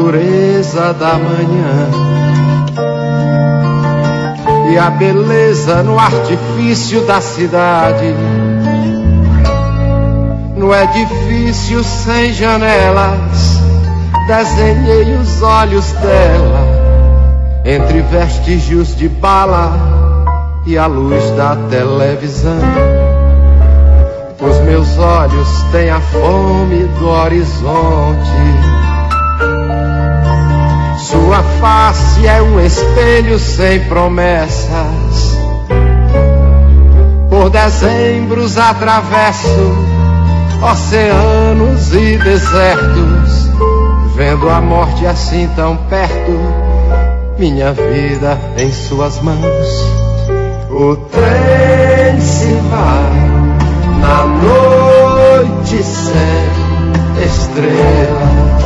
natureza da manhã e a beleza no artifício da cidade. No edifício sem janelas desenhei os olhos dela entre vestígios de bala e a luz da televisão. Os meus olhos têm a fome do horizonte. Sua face é um espelho sem promessas. Por dezembros atravesso oceanos e desertos, vendo a morte assim tão perto, minha vida em suas mãos. O trem se vai na noite sem estrelas,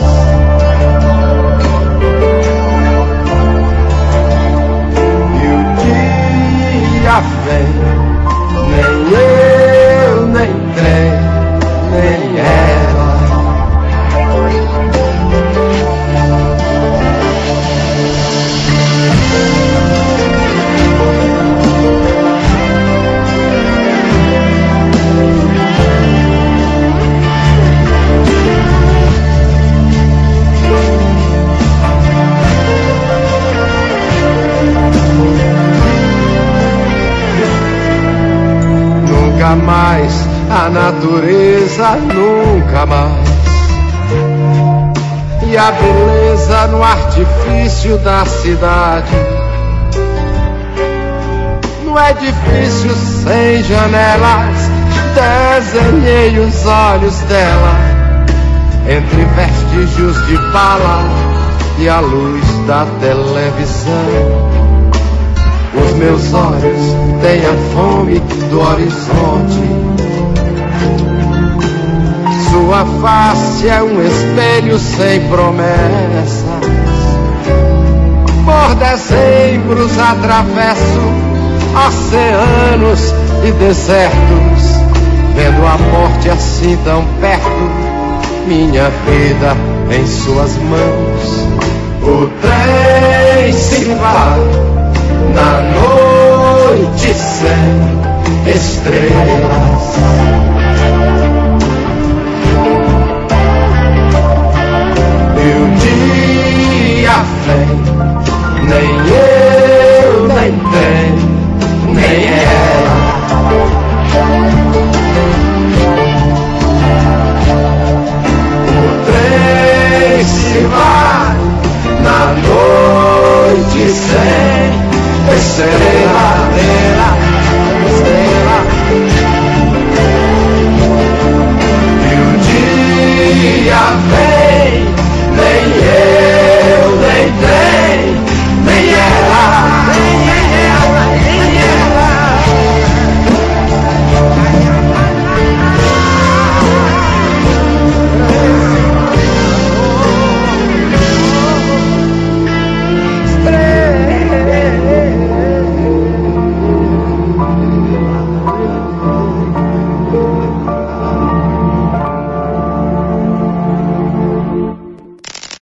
e o dia vem, nem eu, nem trem, nem ela. Nunca mais a natureza, nunca mais, e a beleza no artifício da cidade. No edifício sem janelas desenhei os olhos dela entre vestígios de bala e a luz da televisão. Os meus olhos têm a fome do horizonte. Sua face é um espelho sem promessas. Por dezembros atravesso oceanos e desertos, vendo a morte assim tão perto, minha vida em suas mãos. O trem se vai na noite sem estrelas, e o dia vem,